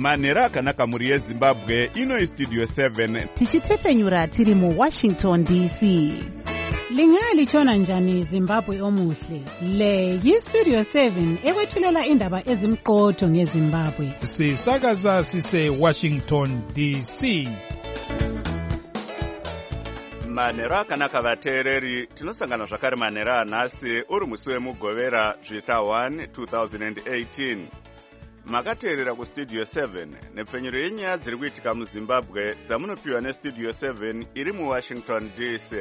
Manhero akanaka muri yeZimbabwe, ino Studio 7 tichitefenyura tiri mu Washington DC. Lingalitshona njani Zimbabwe omuhle? Le yi-Studio 7 ekwethulela indaba ezimqotho ngeZimbabwe. Sisakaza sise Washington DC. Manhero akanaka vateereri, tinosangana zvakare manhero anhasi uri musi wemugovera zvita 1 2018. Makateerera kuStudio 7 nepfenyuro yenyaya dziri kuitika muZimbabwe dzamunopiwa neStudio 7 iri muWashington DC.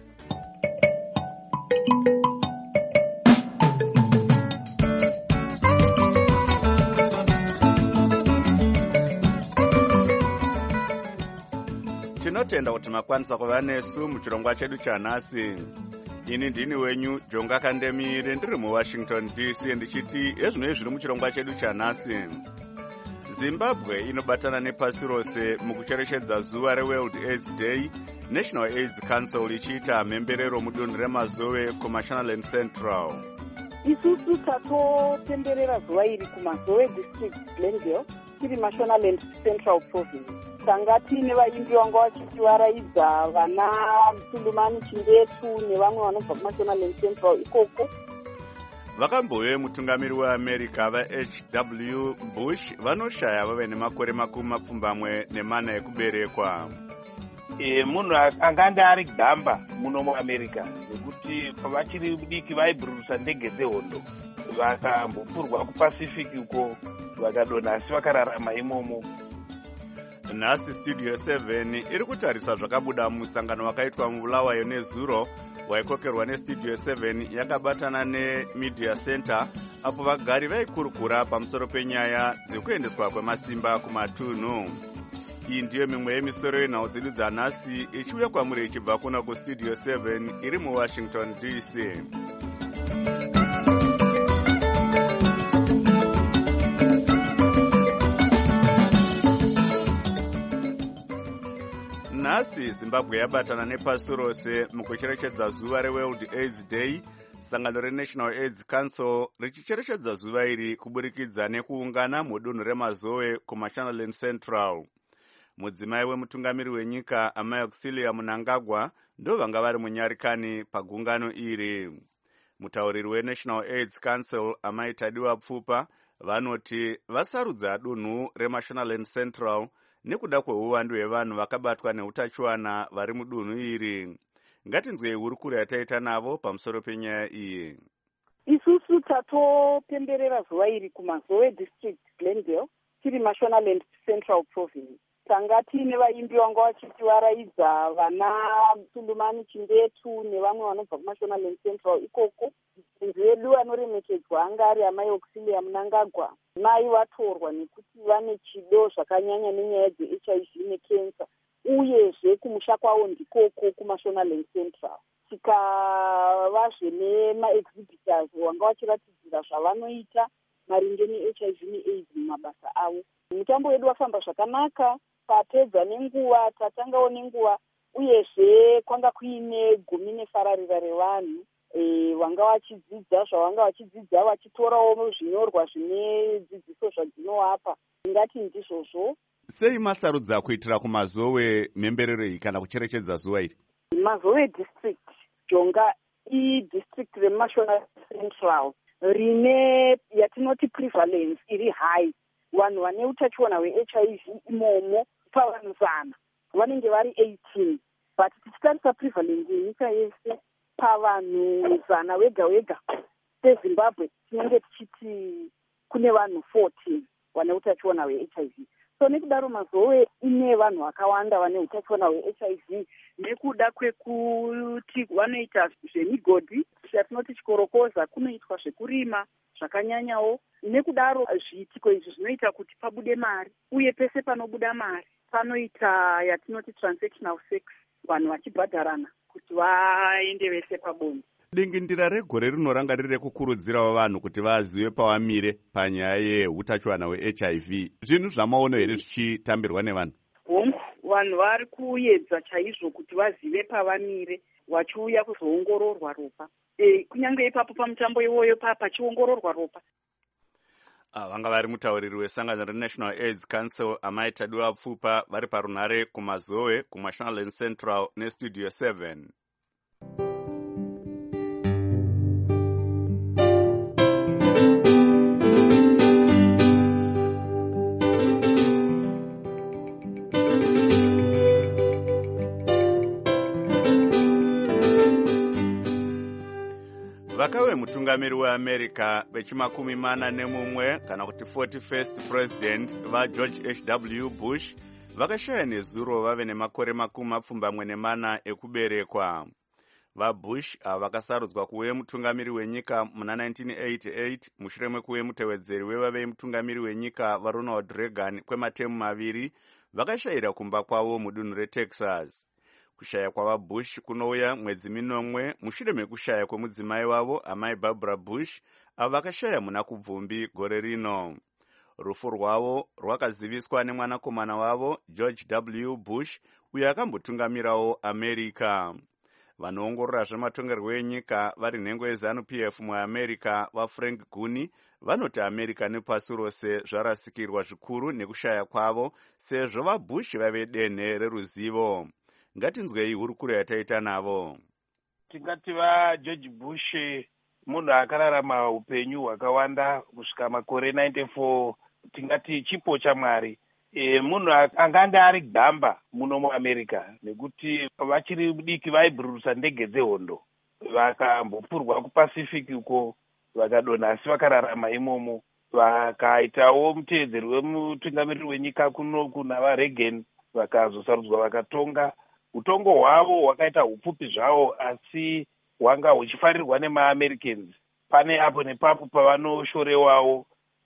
Tinotenda kuti makwanisa kuva nesu muchirongwa chedu chanhasi. Ini ndini wenyu Jonga Kandemire ndiri muWashington DC ndichiti ezvinoi zviri muchirongwa chedu chanhasi. Zimbabwe inobatana nepasi rose mukucherechedza zuva reWorld AIDS Day, National AIDS Council ichiita mhemberero mudunhu reMazowe kuMashonaland Central. Isusu tatopemberera zuva iri kuMazowe District Glendale tiri Mashonaland Central Province. Tanga tiine vaimbi vanga vachivaraidza vana Sulumani Chindetu nevamwe vanobva kuMashonaland Central ikoko. Vakambove mutungamiri weAmerica vaH.W. Bush vanoshaya vave nemakore 24 ekuberekwa. Munhu anganga ari gamba muno muAmerica nekuti pavachiri diki vaibhururusa ndege dzehondo vakambopfurwa kuPacific uko vakadonha asi vakararama imomo. Nhasi Studio 7 iri kutarisa zvakabuda musangano wakaitwa muBulawayo nezuro waikokerwa neStudio 7 yakabatana neMedia Center apo vagari vaikurukura pamusoro penyaya dzekuendeswa kwemasimba kumatunhu. Iyi ndiyo mimwe yemisoro yenhau dzedu dzanhasi ichiuya kwamuri ichibva kuna kuStudio 7 iri muWashington DC. Nhasi Zimbabwe yabatana nepasi rose mukucherechedza zuva reWorld AIDS Day, sangano reNational AIDS Council richicherechedza zuva iri kuburikidza nekuungana mudunhu reMazowe kuMashonaland Central. Mudzimai wemutungamiri wenyika Amai Auxilia Mnangagwa ndo vanga vari munyarikani pagungano iri. Mutauriri weNational AIDS Council Amai Tadiwa Pfupa vanoti vasarudza dunhu reMashonaland Central nekuda kweuwandu hwevanhu vakabatwa neutachiwana vari mudunhu iri. Ngatinzwei hurukuro yataita navo pamusoro penyaya iyi. Isusu tatopemberera zuva iri kuMazowe District Glendale tiri Mashonaland Central Province. Tanga tiine vaimbi vanga vachivaraidza vana Sulumani Chindetu nevamwe vanobva kuMashonaland Central ikoko. Nzi vedu anoremekedzwa anga ari Amai Auxilia Mnangagwa. Mai vatorwa nekuti vane chido zvakanyanya nenyaya dzeHIV nekensa, uyezve kumusha kwavo ndikoko kuMashonaland Central. Tikavazve nemaexhibitors vanga vachiratidzira zvavanoita maringe neHIV neAIDS mumabasa avo. Mutambo wedu wafamba zvakanaka, tapedza nenguva, tatangawo nenguva, uyezve kwanga kuine gumi nefararira revanhu. Vanga vachidzidza zvavanga vachidzidza vachitorawo zvinyorwa zvine dzidziso zvadzinowapa. Ngati ndizvozvo. Sei masarudza kuitira kuMazowe mhemberero iyi kana kucherechedza zuva iri? Mazowe District Jonga district reMashonaland Central rine yatinoti prevalence iri high. Vanhu vane utachiona hweHIV imomo pavanhu 100 vanenge vari 18, but tichitarisa prevalence yenyika yese pavanhu 100 wega seZimbabwe tinenge tichiti kune vanhu 14 vane utachiona hweHIV. So nekudaro Mazowe ine vanhu vakawanda vane utachiona hweHIV nekuda kwekuti vanoita zvemigodhi yatinoti chikorokoza, kunoitwa zvekurima zvakanyanyawo. Nekudaro zviitiko izvi zvinoita kuti pabude mari, uye pese panobuda mari panoita yatinoti transactional sex, vanhu vachibhadharana kuti vaende vese pabonde. Dingindira regore rinoranga riri rekukurudzirawo vanhu kuti vazive pavamire panyaya yeutachiwana hweHIV. Zvinhu zvamaono here zvichitambirwa nevanhu? Vanhu vari kuedza chaizvo kuti vazive pavamire, vachiuya kuzoongororwa ropa. Kunyange ipapo pamutambo iwoyo pachiongororwa ropa. vanga vari mutauriri wesangano renational aids council amai Tadiwa Pfupa vari parunhare kumazowe kuMashonaland Central nestudio 7. Vakawe mutungamiri weAmerica vechi41 kana kuti 41st president vaGeorge H.W. Bush vakashaya nezuro vave nemakore 24 ekuberekwa. VaBush vakasarudzwa kuve mutungamiri wenyika muna 1988 mushure mekuve mutevedzeri wevave mutungamiri wenyika vaRonald Reagan kwematemu 2 vakashayira kumba kwavo mudunhu reTexas. Kushaya kwavaBush kunouya mwedzi 9 mushure mekushaya kwemudzimai wavo amai Barbara Bush vakashaya muna kubvumbi gore rino. Rufu rwavo rwakaziviswa nemwanakomana wavo George W. Bush uyo akambotungamirawo America. Vanoongorora zvematongerwo enyika vari nhengo yeZANU-PF muAmerica vaFrank Guni vanoti America nepasi rose zvarasikirwa zvikuru nekushaya kwavo sezvo vaBush vave denhe reruzivo. Ngatinzwei hurukuro yataita navo. Tingati vaGeorge Bush munhu akararama upenyu hwakawanda kusvika makore 94, tingati chipo chaMwari. Munhu anganga ari gamba muno muAmerica nekuti vachiri diki vaibhururusa ndege dzehondo vakambopfurwa kuPacific uko vakadonha asi vakararama imomo. Vakaitawo mutevedzeri wemutungamiriri wenyika kuno kuna vaReagan vakazosarudzwa vakatonga. Utongo hwavo hwakaita hupfupi zvavo asi hwanga huchifarirwa nemaAmericans. Pane apo nepapo pavanoshorewawo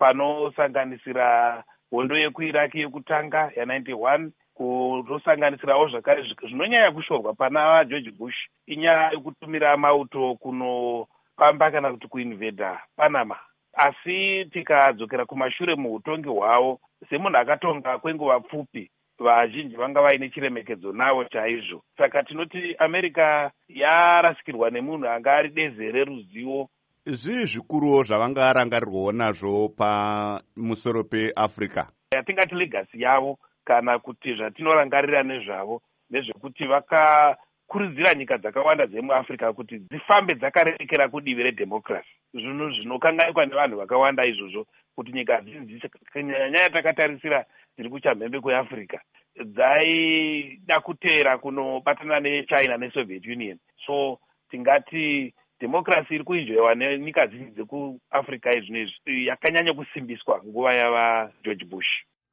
panosanganisira hondo yekuIraq yekutanga ya91 kutosanganisirawo zvakare zvinonyanya kushorwa pana George Bush inyaya yekutumira mauto kunopamba kana kuti kuinveda Panama. Asi tikadzokera kumashure muutongi hwavo semunhu akatonga kwenguva pfupi vazhinji vanga vaine chiremekedzo navo chaizvo. Saka tinoti America yarasikirwa nemunhu anga ari deze reruzivo. Zvii zvikuruwo zvavanga arangarirwawo nazvo pamusoro peAfrica? Yatingati legacy yavo kana kuti zvatinorangarira nezvavo ndezvekuti vakakurudzira nyika dzakawanda dzemuAfrica kuti dzifambe dzakarerekera kudivi redemocracy. Zvinhu zvinokanganikwa nevanhu vakawanda izvozvo kuti nyika dzinji nyaya takatarisira dziri kuchamhembe kweAfrica dzaida kuteera kunobatana neChina neSoviet Union. So tingati democracy iri kuenjoyiwa nenyika dzinji dzekuAfrica izvinezvi yakanyanya kusimbiswa nguva yava George Bush.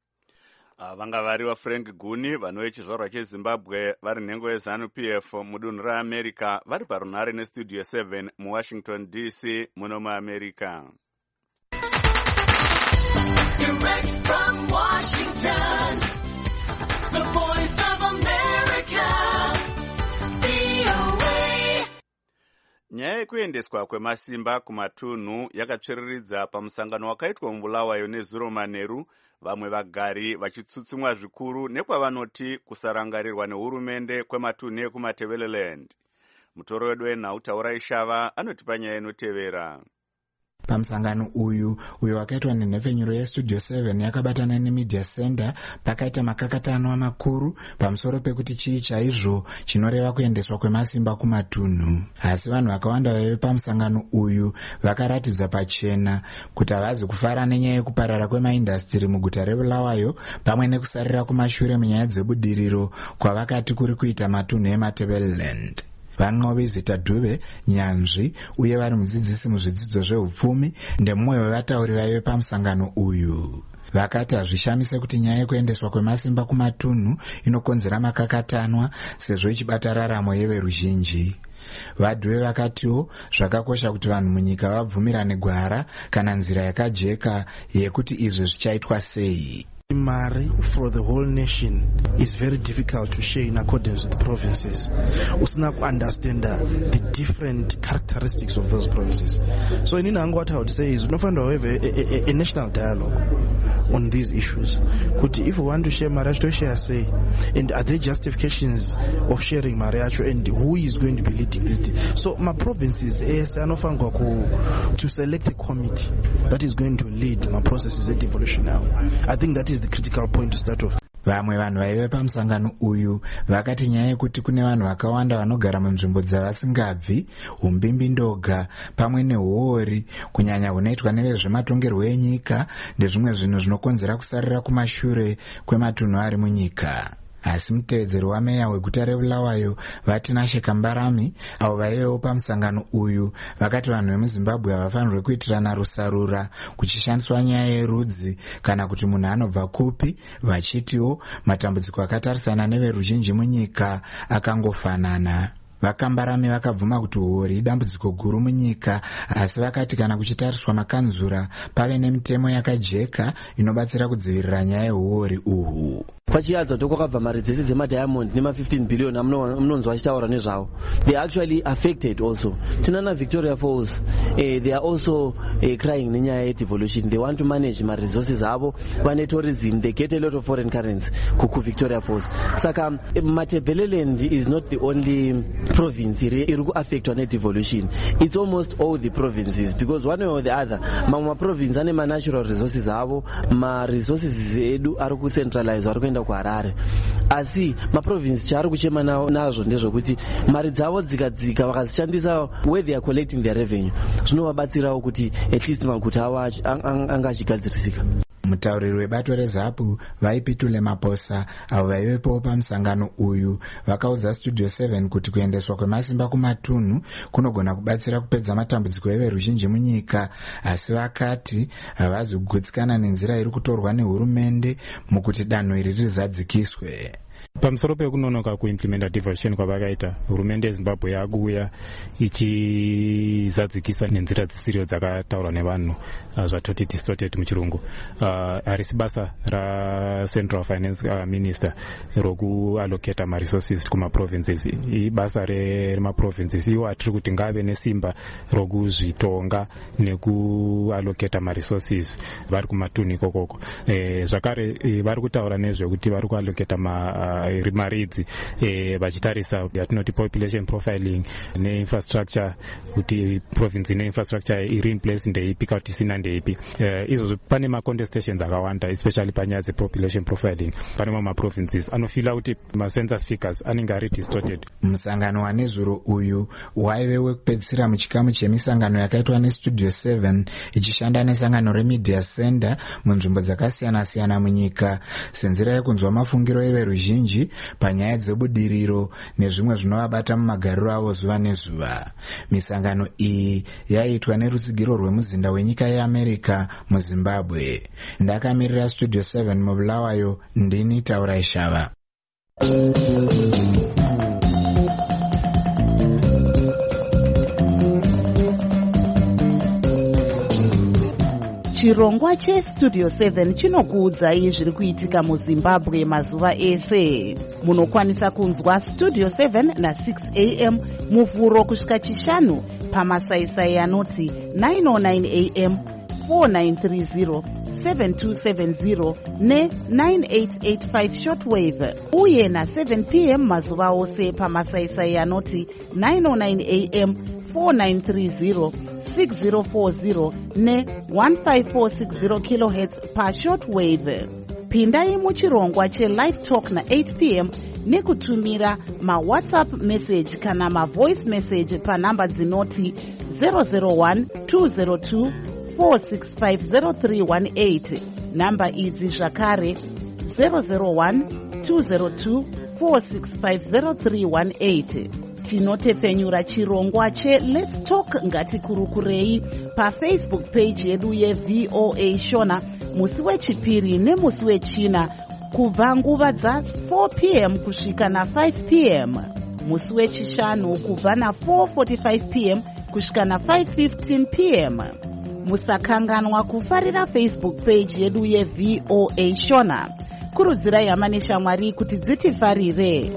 Vanga vari vaFrank Guni vanove chizvarwa cheZimbabwe vari nhengo yeZANU-PF mudunhu reAmerica vari parunhare nestudio 7 muWashington DC muno muAmerica. Direct from Washington, the voice of America, VOA. Nyaya yekuendeswa kwemasimba kumatunhu yakatsviriridza pamusangano wakaitwa muBulawayo nezuro manheru, vamwe vagari vachitsutsumwa zvikuru nekwavanoti kusarangarirwa nehurumende kwematunhu ekumatebeleland. Mutoro wedu wenhau Taurai Shava anotipa nyaya inotevera. Pamusangano uyo wakaitwa nenhepfenyuro yestudio 7 yakabatana nemedia center pakaita makakatanwa makuru pamusoro pekuti chii chaizvo chinoreva kuendeswa kwemasimba kumatunhu. Asi vanhu vakawanda vaive pamusangano uyu vakaratidza pachena kuti havazi kufara nenyaya yekuparara kwemaindastiri muguta reBulawayo pamwe nekusarira kumashure munyaya dzebudiriro kwavakati kuri kuita matunhu ematebeleland. Vanqobe Zita Dube, nyanzvi uye vari mudzidzisi muzvidzidzo zveupfumi ndemumwe wevatauri vaive pamusangano uyu. Vakati hazvishamise kuti nyaya yekuendeswa kwemasimba kumatunhu inokonzera makakatanwa sezvo ichibata raramo yeveruzhinji. Vadhuwe vakatiwo zvakakosha kuti vanhu munyika vabvumirane gwara kana nzira yakajeka yekuti izvi zvichaitwa sei. Mari for the whole nation is very difficult to share in accordance with the provinces. Usina understand the different characteristics of those provinces. So in Inango, what I would say is, we have a national dialogue on these issues. If we want to share Mariachi, to share, say, and are there justifications of sharing Mariachi, and who is going to be leading this? So my provinces, to select a committee that is going to lead my processes at devolution now. I think that is the critical point to start off. Vamwe vanhu vaive pamusangano uyu vakati nyaya yekuti kune vanhu vakawanda vanogara munzvimbo dzavasingabvi, umbimbi ndoga pamwe nehuori kunyanya hunoitwa nevezvematongerwo enyika ndezvimwe zvinhu zvinokonzera kusarira kumashure kwematunhu ari munyika. Asi muteedzeri wameya weguta reBulawayo Vatinashe Kambarami avo vaivewo pamusangano uyu vakati vanhu vemuZimbabwe havafanirwi kuitirana rusarura kuchishandiswa nyaya yerudzi kana kuti munhu anobva kupi, vachitiwo matambudziko akatarisana neveruzhinji munyika akangofanana. Vakambarami vakabvuma kuti huori idambudziko guru munyika, asi vakati kana kuchitariswa makanzura pave nemitemo yakajeka inobatsira kudzivirira nyaya yehuori uhu. Pachiyadza kuti kwakabva mari dzese dzemadiamond nema15 billion amunonzwa achitaura nezvavo, they are actually affected also. Tinana Victoria Falls, they are also crying nenyaya yedevolution. They want to manage my resources avo, vane tourism, they get a lot of foreign currency ku Victoria Falls. Saka Matabeleland is not the only province iri kuaffectwa nedevolution. It's almost all the provinces, because one way or the other mamwe province ane natural resources avo, ma resources edu ari kucentralize, ari kuenda kuHarare. Asi maprovince chaari kuchema nazvo ndezvokuti mari dzavo dzikadzika vakazishandisa where they are collecting their revenue, zvinovabatsirawo kuti at least maguta avo anga achigadzirisika. Mutauriri webato reZAPU vaipitule Maposa avo vaivepo pamusangano uyu vakaudza Studio 7 kuti kuendeswa kwemasimba kumatunhu kunogona kubatsira kupedza matambudziko everuzhinji munyika, asi vakati havazi kugutsikana nenzira iri kutorwa nehurumende mukuti danho iri rizadzikiswe. Pamusoro pekunonoka kuimplementa devolution kwavakaita, hurumende yeZimbabwe yakuuya ichizadzikisa nenzira dzisirio dzakataurwa nevanhu, zvatoti distorted muchirungu. Harisi basa raCentral Finance Minister rokuallocata maresources kumaprovinces. Ibasa remaprovinces iwo atiri kuti ngave nesimba rokuzvitonga nekuallocata maresources vari kumatunhu ikokoko. Zvakare vari kutaura nezvekuti vari kuallocata maridzi vachitarisa yatinoti population profiling neinfrastructure, kuti province neinfrastructure iri in place ndeipi kuti isina ndeipi. Izvozvo pane macontestations akawanda, especially panyaya dzepopulation profiling. Pane mamwe maprovinces anofila kuti macensus figures anenge ari distorted. Musangano wanezuro uyu waive wekupedzisira muchikamu chemisangano yakaitwa neStudio 7 ichishanda nesangano reMedia Center munzvimbo dzakasiyana-siyana munyika senzira yekunzwa mafungiro everuzhinji panyaya dzebudiriro nezvimwe zvinovabata mumagariro avo zuva nezuva. Misangano iyi yaitwa nerutsigiro rwemuzinda wenyika yeAmerica muZimbabwe. Ndakamirira Studio 7 muBulawayo, ndini Taurai Shava. Chirongwa cheStudio 7 chinokuudzai zviri kuitika muZimbabwe mazuva ese. Munokwanisa kunzwa Studio 7 na6 am muvhuro kusvika chishanu pamasaisai anoti 909 am, 4930, 7270 ne9885 shortwave, uye na7 pm mazuva ose pamasaisai anoti 909 am, 4930, 6040 ne1546 kHz pashortwave. Pindai muchirongwa chelive talk na8 pm nekutumira mawhatsapp message kana mavoice message panhamba dzinoti 001 202 4650318. Namba idzi zvakare 001 202 4650318. Tinotepfenyura chirongwa cheLet's Talk ngatikurukurei paFacebook page yedu yeVOA Shona musi wechipiri nemusi wechina kubva nguva dza4 pm kusvika na5 pm, musi wechishanu kubva na4:45 pm kusvika na5:15 pm. Musakanganwa kufarira Facebook page yedu yeVOA Shona. Kurudzirai hama neshamwari kuti dzitifarire.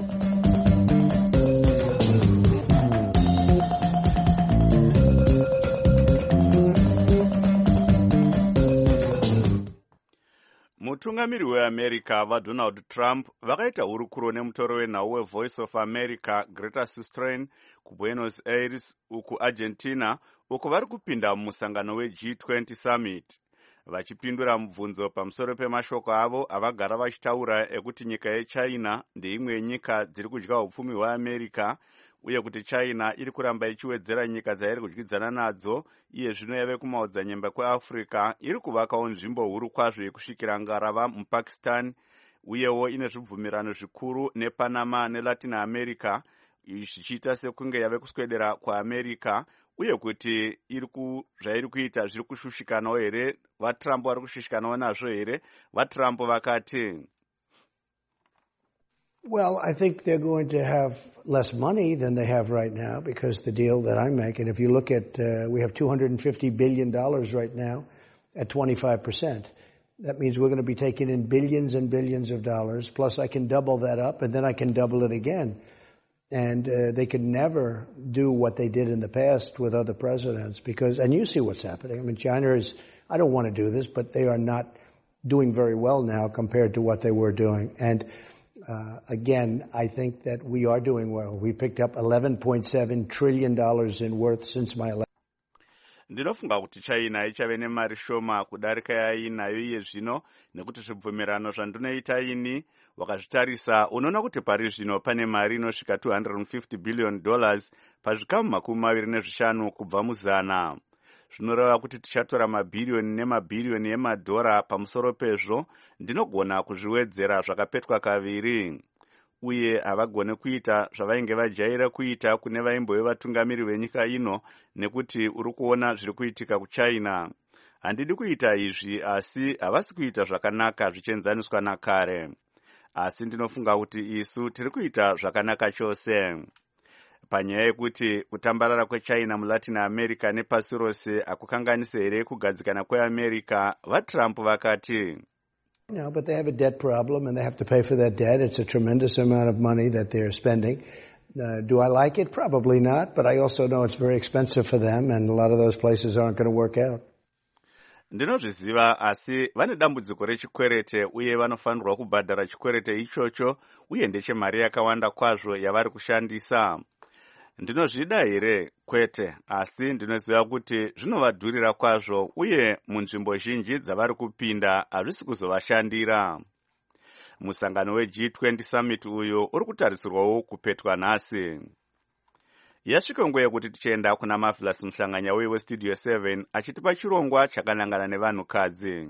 Mutungamiri weAmerica vaDonald Trump vakaita hurukuro nemutoro wenhau weVoice of America Greta Susteren kuBuenos Aires uku Argentina uko vari kupinda mumusangano weG20 Summit. Vachipindura mubvunzo pamusoro pemashoko avo avagara vachitaura ekuti nyika yeChina ndeimwe yenyika dziri kudya upfumi hweAmerica uye kuti China iri kuramba ichiwedzera nyika dzairi kudyidzana nadzo iye zvino yave kumaodzanyemba kweAfrica iri kuvakawo nzvimbo huru kwazvo yekusvikira ngarava muPakistan uyewo ine zvibvumirano zvikuru nePanama neLatin America zvichiita sekunge yave kuswedera kwaAmerica uye kuti zvairi kuita zviri kushushikanawo here vaTrump vari kushushikanawo nazvo here vaTrump vakati Well, I think they're going to have less money than they have right now because the deal that I'm making, if you look at, we have $250 billion right now at 25%. That means we're going to be taking in billions and billions of dollars, plus I can double that up and then I can double it again. And they could never do what they did in the past with other presidents because, and you see what's happening. I mean, China is, I don't want to do this, but they are not doing very well now compared to what they were doing. And again, I think that we are doing well. We picked up $11.7 trillion in worth since my election. Ndinofunga kuti China ichave nemari shoma kudarika yainayo iye zvino nekuti zvibvumirano zvandinoita ini wakazvitarisa unoona kuti pari zvino pane mari inosvika $250 billion pazvikamu 25 kubva muzana. Zvinoreva kuti tichatora mabhiriyoni nemabhiriyoni emadhora pamusoro pezvo ndinogona kuzviwedzera zvakapetwa kaviri. Uye havagone kuita zvavainge vajaira kuita kune vaimbove vatungamiri venyika ino nekuti uri kuona zviri kuitika kuChina. Handidi kuita izvi asi havasi kuita zvakanaka zvichienzaniswa nakare. Asi ndinofunga kuti isu tiri kuita zvakanaka chose. Panyaya yekuti kutambarara kweChina muLatin America nepasi rose akukanganise here kugadzikana kweAmerica, vaTrump vakati No, but they have a debt problem and they have to pay for that debt. It's a tremendous amount of money that they're spending. Do I like it? Probably not, but I also know it's very expensive for them and a lot of those places aren't going to work out. Ndinozviziva asi vane dambudziko rechikwerete uye vanofanirwa kubhadhara chikwerete ichocho uye ndechemari yakawanda kwazvo yavari kushandisa. Ndinozvida here? Kwete, asi ndinoziva kuti zvinovadhurira kwazvo uye munzvimbo zhinji dzavari kupinda hazvisi kuzovashandira. Musangano weG20 Summit uyu uri kutarisirwawo kupetwa nhasi. Yasvika nguva yekuti tichienda kuna Marvelous Mhlanganya weStudio 7 achitipa chirongwa chakanangana nevanhukadzi.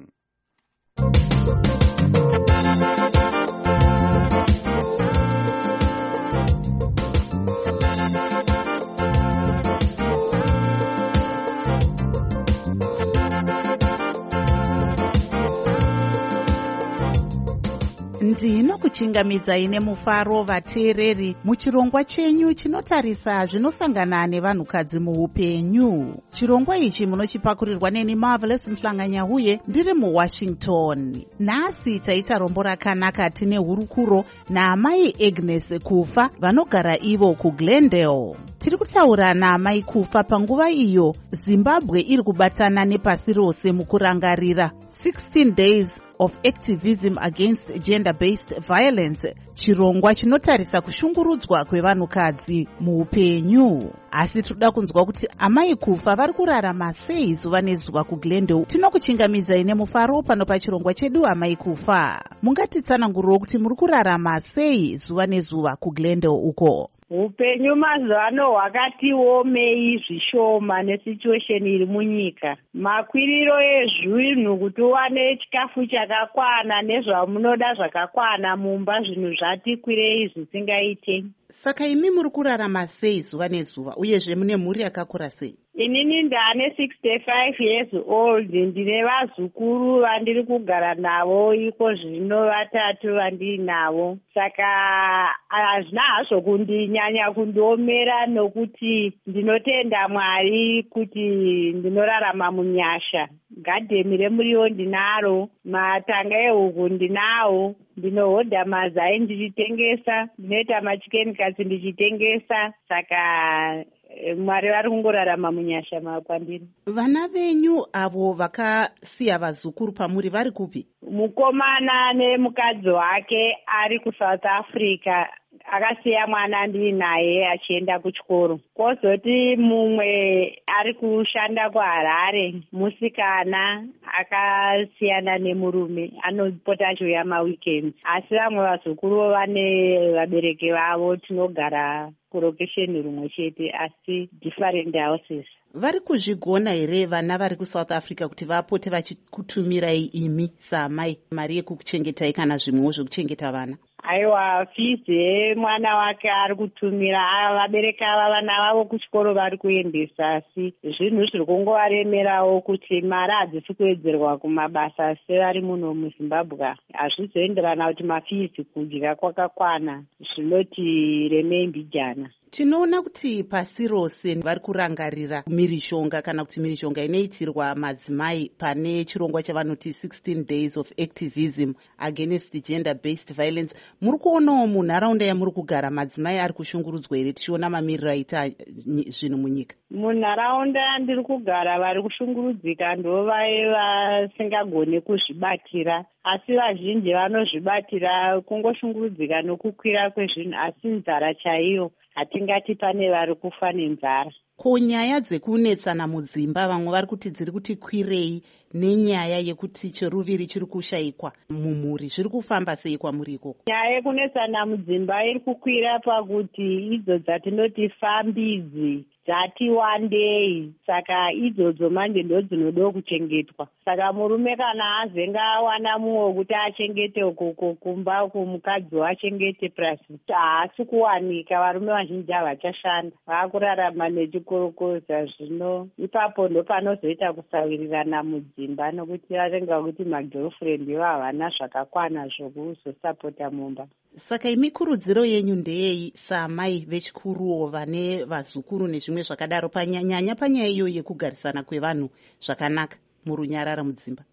Ndinokuchingamidzai nemufaro vateereri muchirongwa chenyu chinotarisa zvinosangana nevanhukadzi muupenyu. Chirongwa ichi munochipakurirwa neni Marvelous Mhlanganya uye ndiri muWashington. Nhasi taita rombo rakanaka tine hurukuro naamai Agnes Kufa vanogara ivo kuGlendale. Tiri kutaura naamai Kufa panguva iyo Zimbabwe iri kubatana nepasi rose mukurangarira 16 days of activism against gender-based violence, chirongwa chinotarisa kushungurudzwa kwevanhukadzi muupenyu. Asi toda kunzwa kuti amai Kufa vari kurarama sei zuva nezuva kuGlendale. Tinokuchingamidzai nemufaro pano pachirongwa chedu amai Kufa. Mungatitsananguriro kuti muri kurarama sei zuva nezuva kuGlendale uko? Upenyu mazuvano hwakati omei zvishoma nesituation iri munyika. Makwiriro ezvinhu kuti uwane chikafu chakakwana nezvamunoda zvakakwana mumba zvinhu zvati kwirei zvisingaite. Saka imi muri kurarama sei zuva nezuva uyezve mune mhuri yakakura sei? Inini ndane 65 years old, ndine vazukuru vandiri kugara navo iko zvino 3 vandinavo. Saka hazvina hazvo kundinyanya kundiomera nokuti ndinotenda Mwari kuti ndinorarama munyasha. Gadheni remuriwo ndinaro, matanga ehuku ndinawo, ndinohodha mazai ndichitengesa, ndinoita machikeni katsi ndichitengesa. Saka Mwari vari kungorarama munyasha makwandiri. Vana venyu avo vakasiya vazukuru pamuri vari kupi? Mukomana nemukadzi wake ari kuSouth Africa, akasiya mwana ndinaye achienda kuchikoro. Kwozoti mumwe ari kushanda kuHarare, musikana akasiyana nemurume, anopota achiuya maweekends. Asi vamwe vazukuru vane vabereki vavo, tinogara kurokesheni rumwe chete asi different houses. Vari kuzvigona here vana vari kuSouth Africa kuti vapote vachikutumirai imi saamai mari yekukuchengetai kana zvimwewo zvekuchengeta vana? Aiwa, fizi mwana wake ari kutumira, vabereki ava vana vavo kuchikoro vari kuendesa, asi zvinhu zviri kungovaremerawo kuti mari hadzisi kuwedzerwa kumabasa sevari muno muZimbabwe. Hazvizoenderana kuti mafizi kudya kwakakwana, zvinoti remei mbijana. Tinoona kuti pasi rose vari kurangarira mhirizhonga kana kuti mhirizhonga inoitirwa madzimai pane chirongwa chavanoti 16 days of activism against gender based violence. Muri kuonawo munharaunda yamuri kugara madzimai ari kushungurudzwa here tichiona mamiriro aita zvinhu munyika? Munharaunda ndiri kugara vari kushungurudzika ndovai vasingagoni kuzvibatira, asi vazhinji vanozvibatira. Kungoshungurudzika nokukwira kwezvinhu, asi nzara chaiyo hatingati pane vari kufa nenzara. Ko nyaya dzekunetsana mudzimba vamwe vari kuti dziri kuti kwirei nenyaya yekuti cheruviri chiri kushayikwa mumhuri, zviri kufamba sei kwamuri ikoko? Nyaya yekunetsana mudzimba iri kukwira pakuti idzo dzatinoti fambidzi dzati wandei, saka idzodzo manje ndo dzinodo kuchengetwa. Saka murume kana azenga awana mumwe wekuti achengete ukoko kumba kumukadzi wachengete purasi, haasi kuwanika. Varume vazhinji havachashanda, vakurarama nechikorokoza. Zvino ipapo ndo panozoita kusawirirana mudzimba, nokuti varenga kuti magirlfriend ivo havana zvakakwana zvokuzosapota mumba. Saka imi kurudziro yenyu ndeyei saamai vechikuruwo vane vazukuru nezvimwe zvakadaro panyanya iyoyo yekugarisana kwevanhu zvakanaka murunyarara mudzimba?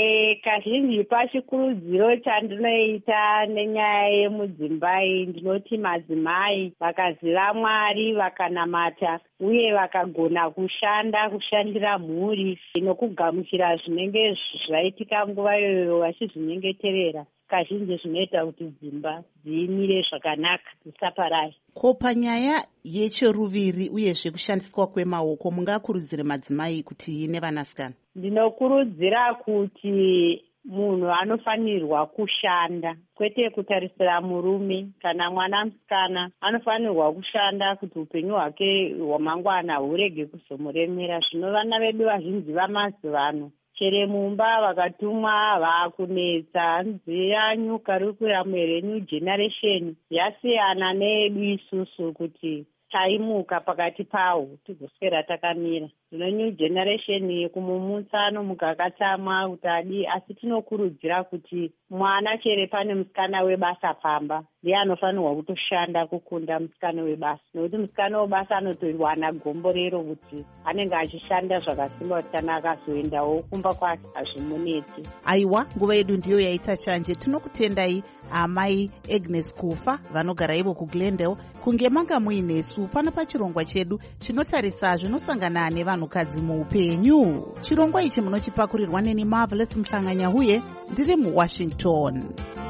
Kazhinji pachikurudziro chandinoita nenyaya yemudzimba iyi, ndinoti madzimai vakaziva Mwari, vakanamata uye vakagona kushandira mhuri nokugamuchira zvinenge zvaitika nguva iyoyo vachizvinyengeterera, kazhinji zvinoita kuti dzimba dzimire zvakanaka, dzisaparai. Ko panyaya yecheruviri uyezve kushandiswa kwemaoko, mungakurudzire madzimai kuti nevanasikana? Ndinokurudzira kuti munhu anofanirwa kushanda, kwete kutarisira murume. Kana mwana musikana anofanirwa kushanda kuti upenyu hwake hwamangwana hurege kuzomuremera. Zvino vana vedu vazhinji vamazivano chere mumba vakatumwa vakunetsa. Hanzi yanyu karikuramu here new generation yasiyana needu isusu kuti taimuka pakati pawo tigoswera takamira. Zvino new generation kumumutsa anomuka akatsamwa kuti adi, asi tinokurudzira kuti mwana chere pane musikana webasa pamba, ndiye anofanirwa kutoshanda kukunda musikana webasa, nokuti musikana webasa anotowana gomborero kuti anenge achishanda zvakasimba kuti kana akazoendawo kumba kwake hazvimuneti. Aiwa, nguva yedu ndiyo yaita shanje. Tinokutendai amai Agnes Kufa vanogara ivo kuGlendale kunge manga muinesu pano pachirongwa chedu chinotarisa zvinosangana nevanhukadzi muupenyu. Chirongwa ichi munochipakurirwa neni Marvelous Mhlanganyahuye, ndiri muWashington.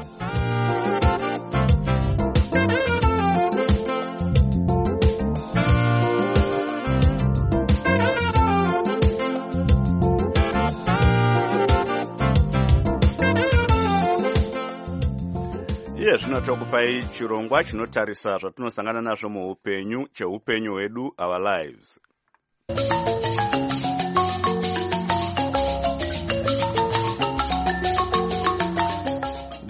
Zvino tokupai chirongwa chinotarisa zvatinosangana nazvo muupenyu, cheupenyu hwedu, our lives.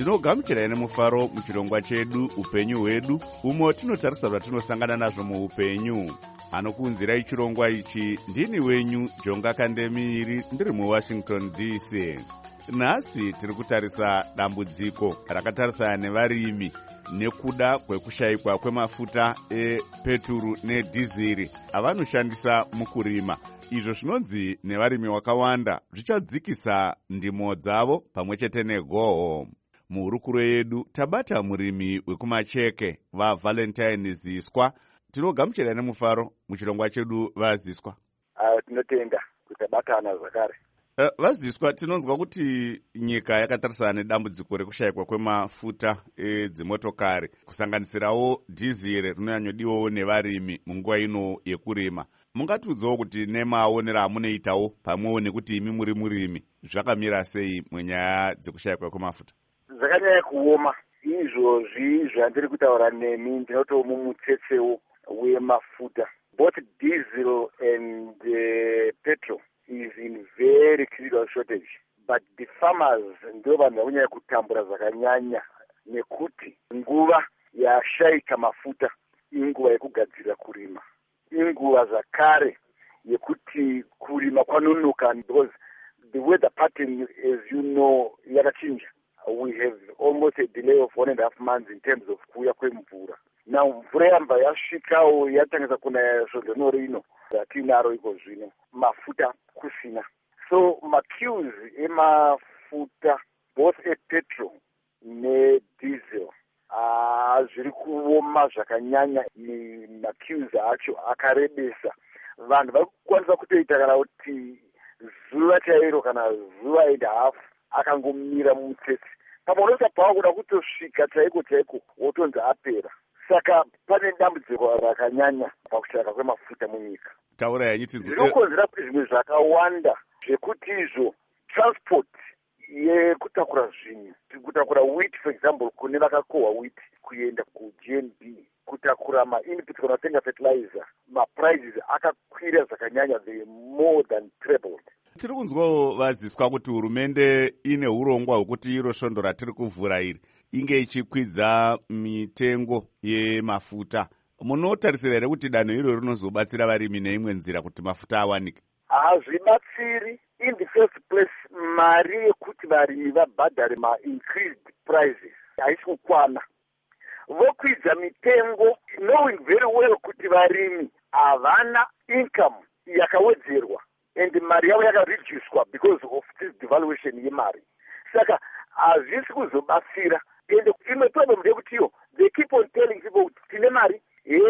ndinogamuchirai nemufaro muchirongwa chedu upenyu hwedu, umo tinotarisa zvatinosangana nazvo muupenyu. Anokuunzirai chirongwa ichi ndini wenyu Jonga Kandemiri, ndiri muWashington DC. Nhasi tiri kutarisa dambudziko rakatarisana nevarimi nekuda kwekushayikwa kwemafuta epeturu nedhiziri avanoshandisa mukurima. Izvo zvinonzi nevarimi vakawanda zvichadzikisa ndimo dzavo pamwe chete negoho. Muhurukuro yedu tabata murimi wekumacheke vaValentine Ziswa. Tinogamuchira nemufaro muchirongwa chedu vaZiswa. Tinotenda kutabatana zvakare. Vaziswa, tinonzwa kuti nyika yakatarisana nedambudziko rekushayikwa kwemafuta edzimotokari kusanganisirawo dhiziri rinonyanyodiwawo nevarimi munguva ino yekurima. Mungatiudzawo kuti nemaonero amunoitawo pamwewo nekuti imi muri murimi zvakamira sei munyaya dzekushayikwa kwemafuta? Zvakanyanya kuoma. Izvozvi zvandiri kutaura nemi ndinoto mumutsetsewo wemafuta. Both diesel and petrol is in very critical shortage. But the farmers ndio vanhu vakunyanya kutambura zvakanyanya nekuti nguva yashayika mafuta inguva yekugadzira kurima. Inguva zvakare yekuti kurima kwanonoka because the weather pattern, as you know, yakachinja. We have almost a delay of 1.5 months in terms of kuya kwemvura. Now mvura yamba yasvikawo yatangisa kunaya svondo rino ratinaro iko zvino, mafuta kusina. So maqueues emafuta both epetrol nediesel zviri kuoma zvakanyanya. Maqueues acho akarebesa. Vanhu vari kukwanisa kutoita kana kuti zuva chairo kana zuva and half akangomira mumutsetse. Pamunosa pawa kuda kutosvika chaiko chaiko wotonzi apera. Saka pane dambudziko rakanyanya pakushayika kwemafuta munyika. Taura yanyu tinzwe. Zvinokonzera kuti zvimwe zvakawanda zvekuti izvo transport yekutakura zvinhu, kutakura wheat for example kune vakakohwa wheat kuenda kuGNB, kutakura ma-inputs kana kutenga fertilizer, ma-prices akakwira zvakanyanya, they more than trebled. Tiri kunzwawo vaZiswa kuti hurumende ine urongwa hwekuti iro svondo ratiri kuvhura iri inge ichikwidza mitengo yemafuta. Munotarisira here kuti danho iro rinozobatsira varimi neimwe nzira kuti mafuta awanike? Hazvibatsiri. In the first place, mari yekuti varimi vabhadhare ma-increased prices haisi kukwana. Vokwidza mitengo knowing very well kuti varimi havana income yakawedzerwa and mari yavo yakareduced because of this devaluation yemari. Saka hazvisi kuzobatsira. And imwe problem ndeyekuti iyo they keep on telling people kuti tine mari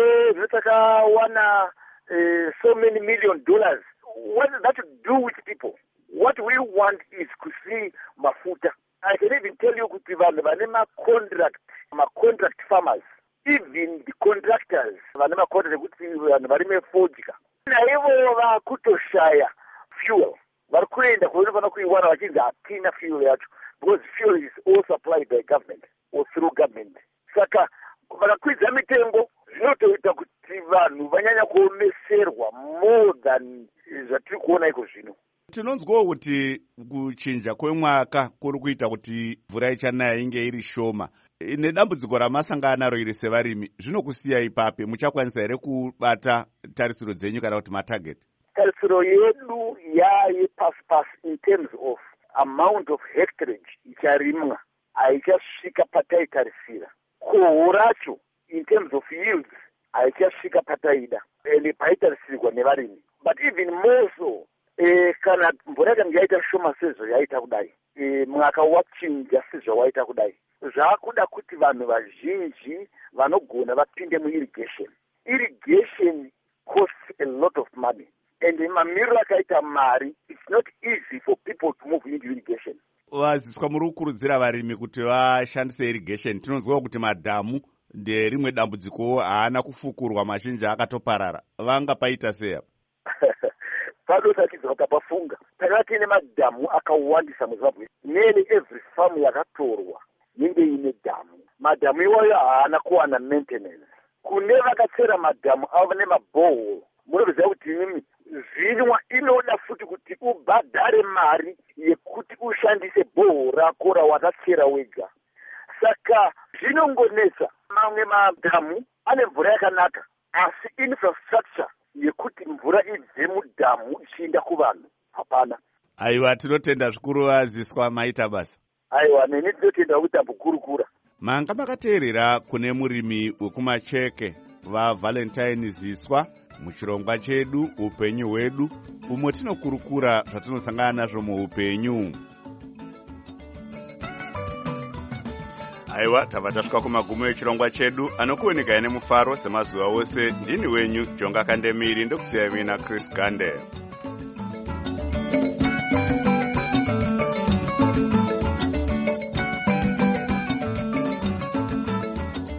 zvatakawana so many $1 million. What does that do with people? What we want is to see mafuta. I can even tell you kuti vanhu vane ma-contract farmers, even the contractors vane ma-contract kuti vanhu varime fodya, naivo vakutoshaya fuel. Vari kuenda kunofanira kuiwana vachinzi hatina fuel yacho because fuel is all supplied by government or through government. Saka vakakwidza mitengo zvinotoita kuti vanhu vanyanya kuomeserwa more than zvatiri kuona iko zvino. Tinonzwawo kuti kuchinja kwemwaka kuri kuita kuti mvura ichanaya inge iri shoma. Nedambudziko ramasangana naro iri sevarimi, zvinokusiya ipape muchakwanisa here kubata tarisiro dzenyu kana kuti matageti? Tarisiro yedu yepasi in terms of amount of hectarage icharimwa haichasvika pataitarisira. Koho racho in terms of yields haichasvika pataida ende paitarisirwa nevarimi. But even more so, kana mvura yakange yaita shoma sezvo yaita kudai, mwaka wachinja sezvo waita kudai, zvakuda kuti vanhu vazhinji vanogona vapinde muirrigation. Irrigation costs a lot of money. And mamiriro akaita mari, it's not easy for people to move into irrigation. VaZiswa muri kukurudzira varimi kuti vashandise irrigation. Tinonzwawo kuti madhamu nderimwe dambudziko haana kufukurwa, mazhinji akatoparara. Vangapaita sei? Padosatidzwa kapafunga. Takanga tine madhamu akawandisa muZimbabwe. Nearly every farm yakatorwa inge ine dhamu. Madhamu iwayo haana kuwana maintenance. Kune vakatsera madhamu avo nemabhohol, munoziva kuti zvinwa inoda futi kuti ubhadhare mari yekuti ushandise bhohol rako rawakatsera wega. saka zvinongonetsa. Mamwe madhamu ane mvura yakanaka, asi infrastructure yekuti mvura ibve mudhamu ichienda kuvanhu hapana. Aiwa, tinotenda zvikuru vaziswa maita basa. Aiwa, neni tinotenda kutambukurukura. Manga makateerera kune murimi wekumacheke vaValentine Ziswa muchirongwa chedu upenyu hwedu, umwe tinokurukura zvatinosangana nazvo muupenyu. Aiwa, tabva tasvika kumagumo echirongwa chedu anokuoneka ine mufaro semazuva ose. Ndini wenyu Jonga Kandemiri, ndokusiya mina Chris Gande.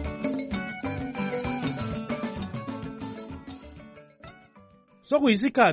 Sokuyisikhathi